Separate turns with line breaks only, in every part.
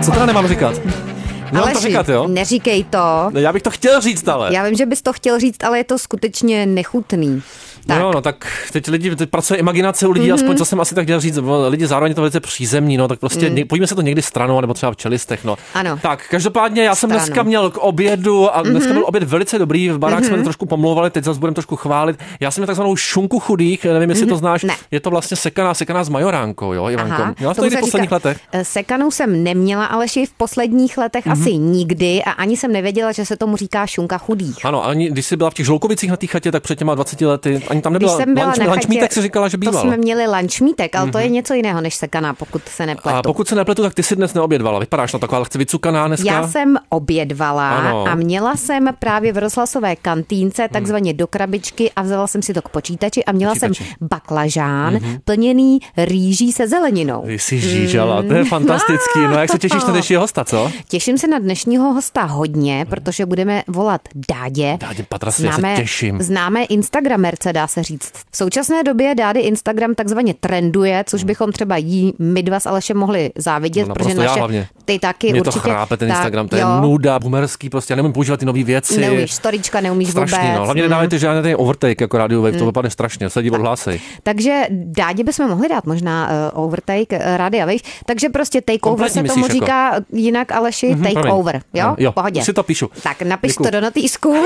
Co teda nemám říkat? Mám to říkat, jo?
Neříkej to.
No, já bych to chtěl říct, ale.
Já vím, že bys to chtěl říct, ale je to skutečně nechutný. Tak.
No, tak teď pracuje imaginace u lidí, aspoň co jsem asi tak chtěl říct, lidi zároveň to velice přízemní, no, tak prostě pojďme se to někdy stranou, nebo třeba v čelistech, no.
Ano.
Tak, každopádně já jsem dneska měl k obědu a dneska byl oběd velice dobrý, v barák jsme to trošku pomlouvali, teď zase budeme trošku chválit. Já jsem měl takzvanou šunku chudých, nevím, jestli to znáš,
ne.
Je to vlastně sekaná s majoránkou, jo, Ivanko. Měla jsi to někdy v posledních letech?
Sekanou jsem neměla, ale v posledních letech asi nikdy a ani jsem nevěděla, že se tomu říká šunka chudých.
Ano, ani když jsi byla v těch Žolkovicích na té chatě, tak před těma 20 lety, ani tam nebyla. Lančmítek si říkala, že býval.
To jsme měli lančmítek, ale to je něco jiného než sekaná, pokud se nepletu.
A pokud se nepletu, tak ty si dnes neobědvala. Vypadáš na taková lehce vycukaná dneska.
Já jsem obědvala a měla jsem právě v rozhlasové kantýnce takzvaně do krabičky a vzala jsem si to k počítači a měla jsem baklažán plněný rýží se zeleninou.
Ty jsi žížala, to je fantastický. No jak se těšíš na dnešního hosta, co?
Těším se na dnešního hosta hodně, protože budeme volat Dádě.
Dádě Patrasově, se těším.
Známe instagramerce, dá se říct. V současné době Dády Instagram takzvaně trenduje, což bychom třeba my dva s Alešem mohli závidět,
no,
protože naše ty taky
mě
určitě.
Mě to chrápe ten Instagram, to je nuda, boomerský, prostě já neumím používat ty nové věci.
Neumíš, storíčka neumíš
strašný,
vůbec.
No. Hlavně nedávajte žádný overtake jako Radio Wave, to vypadne strašně, se lidi odhlásej.
Takže Dádě bychom mohli dát možná overtake Radio Wave, takže prostě takeover se tomu říká jinak, Aleši, takeover, jo?
Jo,
pohodě.
Si to píšu.
Tak napiš to do notýsku.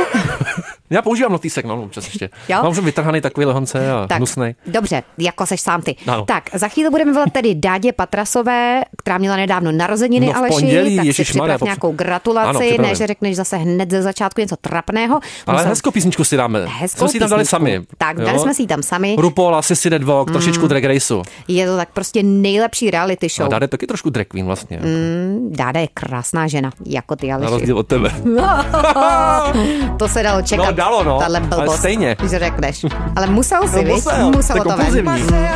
Já používám notýsek, no, občas ještě. Mám už vytrhaný takový lehonce a hnusnej.
Dobře, jako seš sám ty.
Ano.
Tak, za chvíli budeme volat tedy Dádě Patrasové, která měla nedávno narozeniny, Aleši,
pondělí,
tak si připrav nějakou gratulaci, ne, že řekneš zase hned ze začátku něco trapného.
Ale hezkou písničku si dáme. Jsme si ji tam dali sami.
Tak, dali jsme si ji tam sami.
RuPaul, Sissy Dead Walk, trošičku drag raceu.
Je to tak prostě nejlepší reality show.
A Dáda je taky trošku drag queen vlastně.
Dáda je krásná žena, jako ty, Aleši.
Na rozdíl od tebe.
To se dalo čekat.
No dalo, no. Ale stejně.
Když řekneš. Ale musel si, muselo to ven.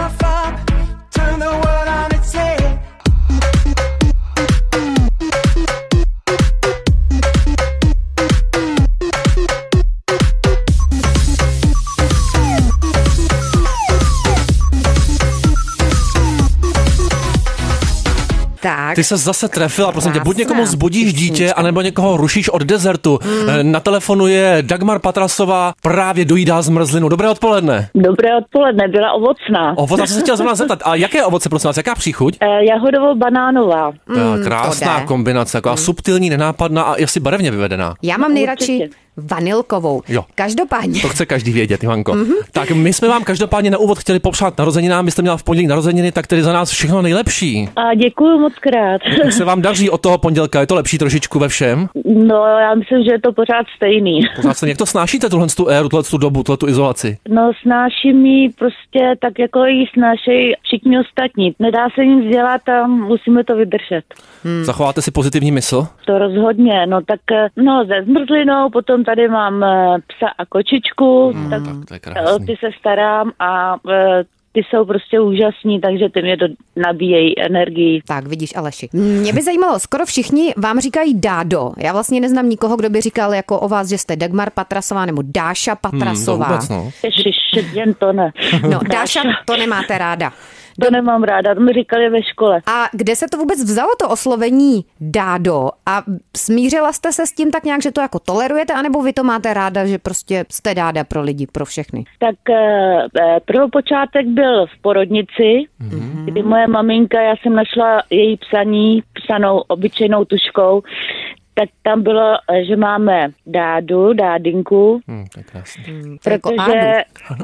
Tak.
Ty se zase trefila, prosím tě, buď někomu zbudíš dítě, anebo někoho rušíš od dezertu. Na telefonu je Dagmar Patrasová, právě dojídá zmrzlinu. Dobré odpoledne.
Dobré odpoledne, byla ovocná.
Ovocná, jsem se chtěla zrovna zeptat. A jaké ovoce, prosím vás, jaká příchuť?
Jahodovo-banánová.
Krásná kombinace, taková subtilní, nenápadná a asi barevně vyvedená.
Já mám nejradši vanilkovou.
Jo.
Každopádně.
To chce každý vědět, Ivanko. Tak my jsme vám každopádně na úvod chtěli popřát narozeninám, byste měla v pondělí narozeniny, tak tedy za nás všechno nejlepší.
A děkuju moc krát.
Jak se vám daří od toho pondělka? Je to lepší trošičku ve všem?
No, já myslím, že je to pořád stejný.
Pořád se, jak to snášíte tuhle tu éru, tu dobu, tu izolaci?
No, snáším ji prostě tak, jako ji snášejí všichni ostatní. Nedá se nic dělat a musíme to vydržet.
Zachováte si pozitivní mysl?
To rozhodně, no tak se zmrzlinou, potom tady mám psa a kočičku, tak ty se starám a ty jsou prostě úžasní, takže ty mě nabíjejí energii.
Tak, vidíš, Aleši. Mě by zajímalo, skoro všichni vám říkají Dádo. Já vlastně neznám nikoho, kdo by říkal jako o vás, že jste Dagmar Patrasová nebo Dáša Patrasová.
Vůbec, no.
Jen to ne.
No, Dáša, to nemáte ráda.
To nemám ráda, to mi říkali ve škole.
A kde se to vůbec vzalo, to oslovení Dádo? A smířila jste se s tím tak nějak, že to jako tolerujete, anebo vy to máte ráda, že prostě jste Dáda pro lidi, pro všechny?
Tak prvopočátek byl v porodnici, kdy moje maminka, já jsem našla její psaní psanou obyčejnou tuškou, tak tam bylo, že máme Dádu, Dádinku,
to je krásné.
Protože,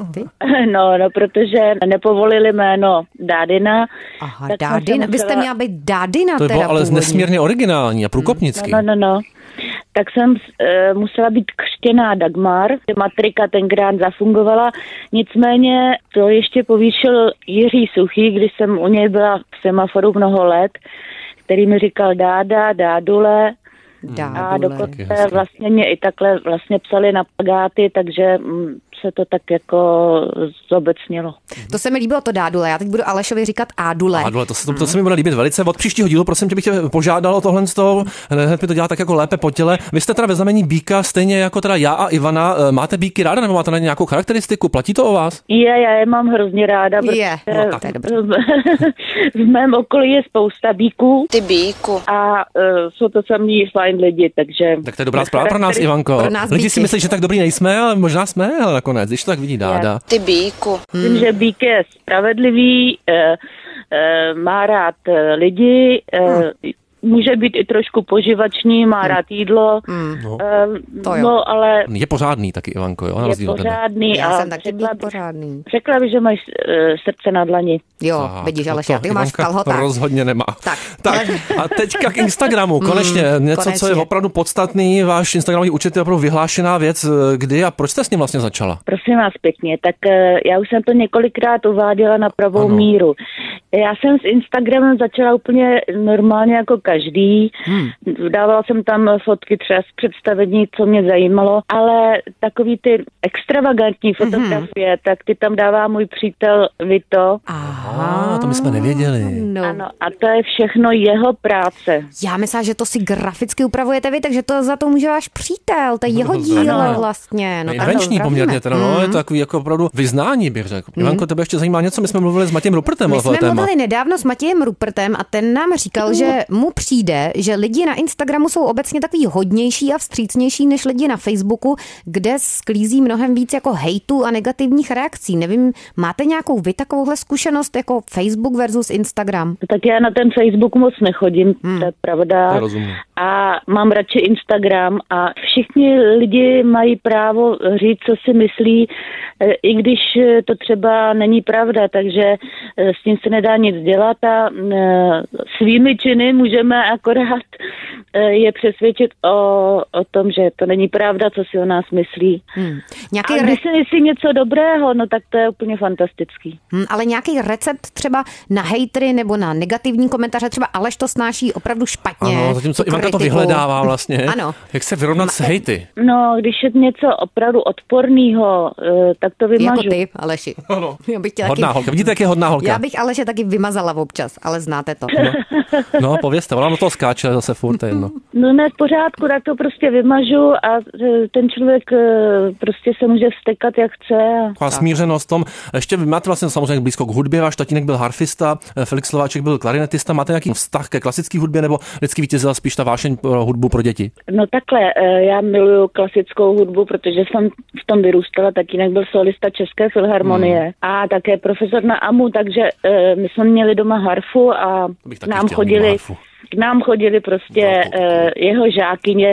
protože nepovolili jméno Dádina.
Aha, Dádina, vy jste měla být Dádina.
To bylo ale nesmírně originální a průkopnický.
No. Tak jsem musela být křtěná Dagmar, matrika tenkrát zafungovala, nicméně to ještě povýšil Jiří Suchý, když jsem u něj byla v semaforu mnoho let, který mi říkal Dáda, Dádule, A dokonce vlastně mě i takhle vlastně psali na plakáty, takže se to tak jako zobecnilo.
To se mi líbilo, to dádule. Já teď budu Alešovi říkat ádule.
Ádule, to se mi bude líbit velice. Od příštího dílu, prosím tě, bych tě požádal o tohle z toho, hned mi to dělá tak jako lépe po těle. Vy jste teda ve znamení býka, stejně jako teda já a Ivana. Máte býky ráda, nebo máte na ně nějakou charakteristiku? Platí to o vás?
Já je mám hrozně ráda, protože
to je dobré.
v mém okolí je spousta býků.
Ty býku.
A jsou to samý fajn lidi, takže...
Tak to je dobrá zpráva pro nás, Ivanko. Lidi si myslí, že tak dobrý nejsme, ale možná jsme, ale nakonec, když to tak vidí Dáda.
Ty býku.
Myslím, že býk je spravedlivý, má rád lidi, může být i trošku poživačný, má rád jídlo, ale...
Je pořádný taky, Ivanko, jo?
Je pořádný.
Já jsem taky pořádný.
Řekla bych, že máš srdce na dlani.
Jo, vidíš, ale ty máš v kalhotách.
Rozhodně nemá. Tak. A teďka k Instagramu, konečně něco, co je opravdu podstatný. Váš Instagramový účet je opravdu vyhlášená věc. Kdy a proč jste s ním vlastně začala?
Prosím vás pěkně, tak já už jsem to několikrát uváděla na pravou míru. Já jsem s Instagramem začala úplně normálně jako každý. Dávala jsem tam fotky třeba z představení, co mě zajímalo, ale takový ty extravagantní fotografie, tak ty tam dává můj přítel Vito.
Aha, to my jsme nevěděli.
No.
Ano, a to je všechno jeho práce.
Já myslím, že to si graficky upravujete vy, takže to za to může váš přítel, to je jeho dílo vlastně.
No, invenční poměrně teda, je to takový jako opravdu vyznání, bych řekl. Ivanko, tebe ještě zajímá něco, my jsme mluvili s Matějem Rupertem o téma.
Mluvili nedávno s Matějem Rupertem a ten nám říkal, že mu přijde, že lidi na Instagramu jsou obecně takový hodnější a vstřícnější než lidi na Facebooku, kde sklízí mnohem víc jako hejtu a negativních reakcí. Nevím, máte nějakou vy takovouhle zkušenost jako Facebook versus Instagram?
Tak já na ten Facebook moc nechodím, to je pravda. A mám radši Instagram a všichni lidi mají právo říct, co si myslí, i když to třeba není pravda, takže s tím se nedá nic dělat a svými činy můžeme akorát je přesvědčit o tom, že to není pravda, co si o nás myslí. A když si myslí něco dobrého, no tak to je úplně fantastický.
Ale nějaký recept třeba na hejtry nebo na negativní komentáře, třeba Aleš to snáší opravdu špatně.
Ano, zatímco Ivanka to vyhledává vlastně.
Ano.
Jak se vyrovnat s hejty?
No, když je něco opravdu odporného, tak to vymažu.
Jako ty, Aleši.
Ano.
Hodná
holka. Vidíte, jak je hodná holka?
Já bych Aleše taky vymazala občas, ale znáte to.
No povězte, ona do toho skáče zase furt jedno.
No ne, v pořádku, tak to prostě vymažu a ten člověk prostě se může vztekat, jak chce.
A smířenost tom. Ještě vy máte vlastně samozřejmě blízko k hudbě, váš tatínek byl harfista, Felix Slováček byl klarinetista. Máte nějaký vztah ke klasické hudbě nebo vždycky vítězila spíš ta vášeň pro hudbu pro děti?
No takhle, já miluju klasickou hudbu, protože jsem v tom vyrůstala, tatínek byl solista České filharmonie a také profesor na AMU, takže my jsme měli doma harfu a k nám chodili prostě jeho žákyně,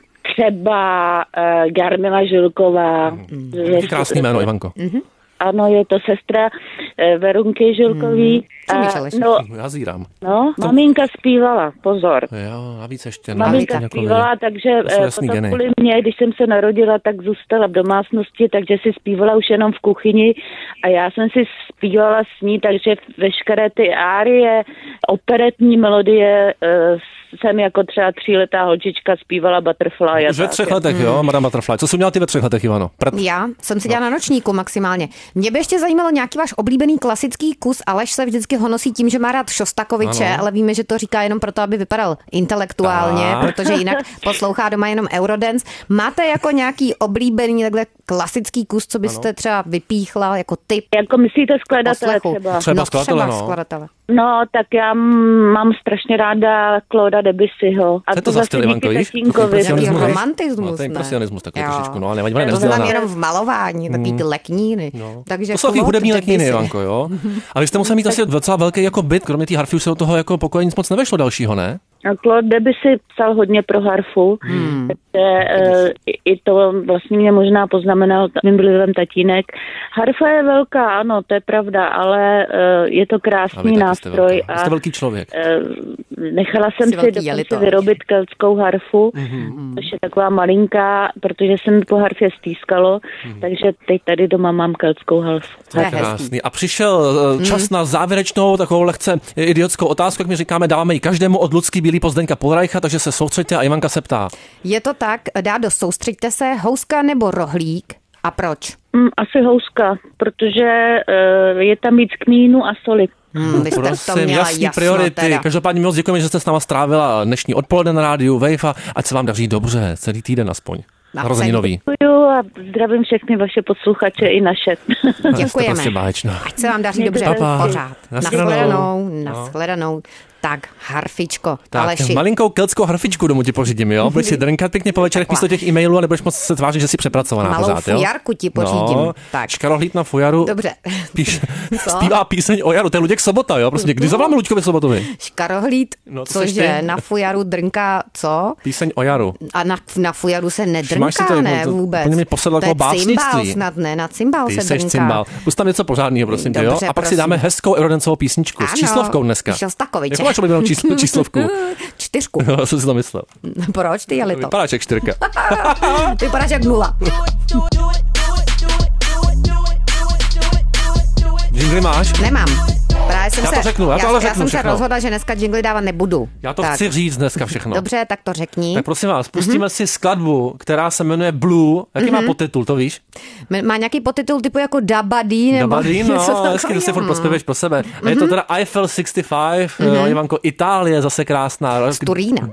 třeba Jarmila Žilková.
Krásný jméno, Ivanko.
Ano, je to sestra Verunky Žilkový.
Já zírám.
No, maminka zpívala, pozor.
Jo, a víc ještě.
Maminka zpívala, takže potom kvůli mě, když jsem se narodila, tak zůstala v domácnosti, takže si zpívala už jenom v kuchyni a já jsem si zpívala s ní, takže veškeré ty árie, operetní melodie jsem jako třeba 3letá holčička zpívala Butterfly.
Už ve 3 letech, jo, Madame Butterfly. Co jsi uměla ty ve 3 letech, Ivano?
Já jsem si dělala na nočníku maximálně. Mě by ještě zajímalo nějaký váš oblíbený klasický kus. Aleš se vždycky honosí tím, že má rád Šostakoviče, ale víme, že to říká jenom proto, aby vypadal intelektuálně, protože jinak poslouchá doma jenom Eurodance. Máte jako nějaký oblíbený takhle klasický kus, co byste třeba vypíchla jako tip?
Jako myslíte skladatele
třeba?
Třeba skladatele.
No, tak já mám strašně ráda Clauda Debussyho.
A to za styl, Ivanko, víš?
Romantismus,
ne? Impresionismus takový trošičku, no, ale nevadí,
to znamená jenom v malování, takový ty lekníny.
No.
Takže
to jsou takový hudební lekníny, Ivanko, jo? A vy jste museli mít asi docela velký jako byt, kromě té harfy už se do toho jako pokoje nic moc nevešlo dalšího, ne?
Claude Debussy psal hodně pro harfu, i to vlastně mě možná poznamenal mým vlivem tatínek. Harfa je velká, ano, to je pravda, ale je to krásný nástroj.
Jste velký člověk.
Nechala jsem si dokonce vyrobit keltskou harfu, což je taková malinká, protože jsem po harfě stýskalo, takže teď tady doma mám keltskou harfu.
To je krásný. A přišel čas na závěrečnou takovou lehce idiotskou otázku, jak my říkáme, dáváme ji každému od Lucky Filippo Zdeňka Polreicha, takže se soustřeďte a Ivanka se ptá.
Je to tak, Dádo, soustřeďte se, houska nebo rohlík a proč?
Asi houska, protože je tam víc kmínu a soli.
Vy jste
Prosím,
to měla
jasný
jasno
priority.
teda.
Každopádně moc děkujeme, že jste s náma strávila dnešní odpoledne na rádiu Wave a ať se vám daří dobře, celý týden aspoň. Narozeninový.
Děkuju a zdravím všechny vaše posluchače i naše.
Děkujeme.
Prostě báječná.
Ať se vám daří dobře pořád. Nashledanou. Tak, harfičko.
Tak,
Aleši.
malinkou keltskou harfičku domů ti pořídím, jo? Budeš si drnkat pěkně po večerech místo těch e-mailů a nebudeš moc se tvářit, že jsi přepracovaná
Malou
pořád, jo?
fujarku ti pořídím.
No,
Tak.
Škarohlíd na fujaru.
Dobře.
Zpívá píseň o jaru, to je Luděk Sobota, jo? Prostě, kdy zavoláme Luďkovi Sobotovi?
Škarohlíd,
No, to seš
cože,
ty.
na fujaru drnká, co?
Píseň o jaru.
A na fujaru se
Máš si
nedrnká,
to,
ne
to
vůbec.
úplně mi posedlo
To je
jako básnictví.
cymbál snad, ne? Na cymbál
Ty
se
seš
drnká.
cymbál. Pust tam něco pořádného, prosím tě, jo?
Dobře,
A pak si
prosím.
dáme hezkou eurodancovou písničku s
Ano,
číslovkou dneska.
Šostakoviče.
Jakou máš oblíbenou číslovku?
4.
Jo, já jsem si to myslel.
Proč ty, jeli to?
Vypadáš jak 4.
Vypadáš jak 0.
Jingly máš?
Nemám. Právě jsem
Já to
se,
řeknu, já to ale
já
řeknu
jsem se
všechno.
rozhodla, že dneska jingly dávat nebudu.
Já to
Tak.
chci říct dneska všechno.
Dobře, tak to řekni.
Tak prosím vás, pustíme si skladbu, která se jmenuje Blue. Jaký má podtitul, to víš?
Má nějaký podtitul typu jako Dabadí nebo
Dabadí,
něco
no,
takového?
hezky, že si furt prospěveš pro sebe. A je to teda Eiffel 65, Ivanko, Itálie, zase krásná.
Z Turína.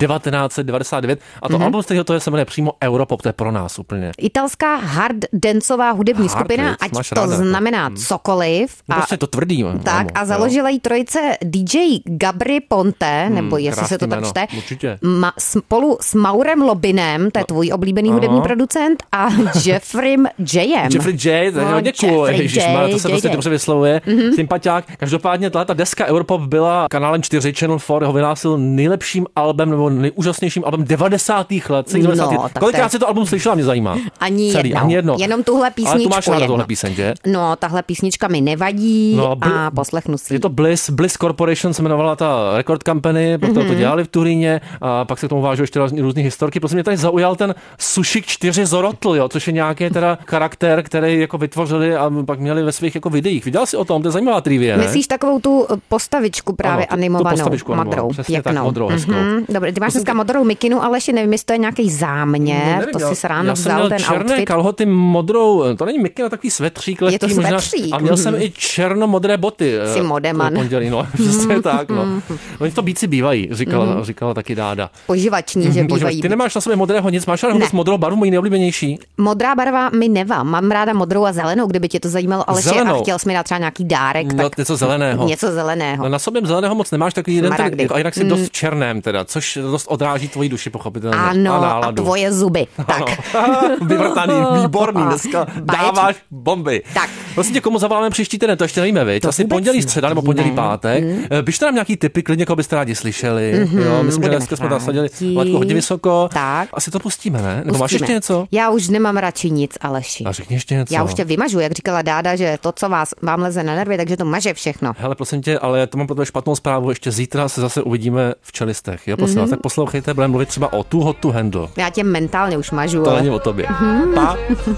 1999. A to album, z kterého to je, se jmenuje přímo Europop, to je pro nás úplně.
Italská hard dancová hudební
Hard,
skupina,
viď?
ať
Máš
to
ráda,
znamená cokoliv.
No, prostě je to tvrdý.
Tak a založila ji trojice DJ Gabry Ponte, nebo jestli se to tak
jméno,
čte,
určitě.
spolu s Maurem Lobinem, to je tvůj oblíbený hudební producent, a Jeffrem Jayem.
Jeffrey J, to je
No,
hodně cool,
Jeffrey
ježišmarja, to se
J,
prostě
J.
dobře vyslovuje, sympatiák. Každopádně ta deska Europop byla kanálem 4 Channel 4, ho vyhlásil nejlepším albem nebo nejúžasnějším albem 90. let.
No, tak
Kolikrát
to je-
si to album slyšela, mě zajímá.
Ani
Celý,
jednou.
ani jedno.
Jenom tuhle písničku.
Ale tu máš ráda
jedno.
tohle píseň, že?
No, tahle písnička mi nevadí
No,
a poslechnu si.
Je to Bliss Corporation se jmenovala ta record company, protože to dělali v Turíně a pak se k tomu vážou ještě různý historky. Prostě mě tady zaujal ten Sushik 4 Zorotl, jo, což je nějaký teda charakter, který jako vytvořili a pak měli ve svých jako videích. Viděl jsi o tom? To je zajímavá trivie, ne?
Myslíš takovou tu postavičku právě
Ano, tu
animovanou,
postavičku animovanou,
modrou,
přesně tak,
pěknou.
modrou, hezkou.
Dobře, ty máš dneska modrou mikinu, Aleši, nevím, jestli to je nějaký záměr,
Nevím,
to si ráno
já jsem
vzal
měl
ten
černé
outfit.
kalhoty modrou, to není mikina, takový svetřík lehký.
Je to
možná,
svetřík,
a měl jsem i černomodré boty.
Jsi modeman.
Pondělí, no, přesně tak, no. Oni to bíci bývají, říkala taky Dáda.
Poživační, že bývají.
Ty nemáš na sobě modrého nic, máš ráda vůbec modrou barvu, moji nejoblíbenější.
Modrá barva mi nevá, mám ráda modrou a zelenou, kdyby tě to zajímalo, Aleši, a
Zelenou.
chtěl jsi mi dát třeba nějaký dárek,
No,
tak
něco zeleného.
něco zeleného.
No, na sobě zeleného moc nemáš, takový jeden,
Smaragdy.
a jinak si dost v černém teda, což dost odráží tvoji duši, pochopitelně.
Ano,
a
a
náladu.
tvoje zuby. Tak.
Vyvrtaný, výborný, dneska dáváš bomby.
Tak.
Vlastně tě komu zavoláme příští týden, to ještě nevíme, viď? Asi
vůbec
pondělí, středa nebo pondělí, pátek. Pište nám nějaký tipy, klidně, koho byste rádi slyšeli. Jo, myslím, že
budeme
dneska jsme tam sadili
rádi.
laťku hodně vysoko.
Tak.
Asi to pustíme, ne? Nebo máš ještě něco?
Já už nemám radši nic, Aleši.
A řekni ještě něco.
Já už tě vymažu, jak říkala Dáda, že to, co vám leze na nervy, takže to maže všechno.
Hele, prosím tě, ale to mám pro tebe špatnou zprávu. Ještě zítra se zase uvidíme v Čelistech. Jo, prosím vás, tak poslouchejte, budeme mluvit třeba o Too Hot to Handle.
Já tě mentálně už mažu.
To
ale
není o tobě. Pa.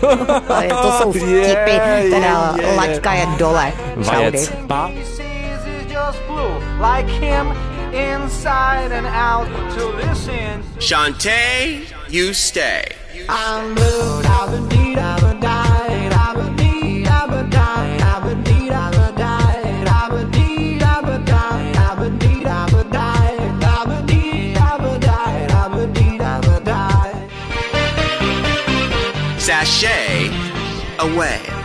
to jsou vtipy, teda laťka je dole. Šaudy.
Vajec. Pa.
Shantae, you stay. Sashay away.